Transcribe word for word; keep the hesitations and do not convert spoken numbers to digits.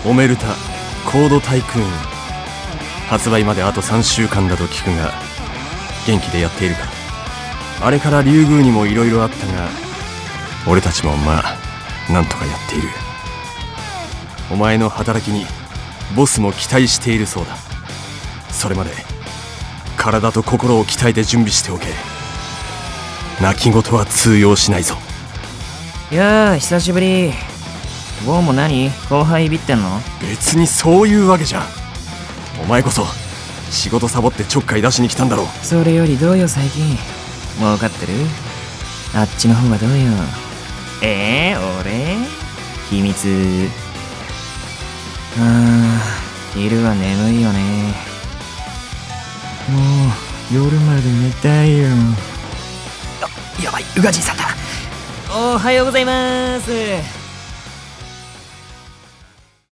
オメルタコードタイクーン、発売まであとさんしゅうかんだと聞くが元気でやっているか。あれから竜宮にもいろいろあったが俺たちもまあなんとかやっている。お前の働きにボスも期待しているそうだ。それまで体と心を鍛えて準備しておけ。泣き言は通用しないぞ。 いやー久しぶり。ゴーも何後輩いびってんの？ 別にそういうわけじゃん。お前こそ仕事サボってちょっかい出しに来たんだろう。 それよりどうよ最近。儲かってる？あっちの方はどうよ。えー、俺？秘密。あー、昼は眠いよね。もう夜まで寝たいよ。あ、やばい、ウガジーさんだ。おはようございます。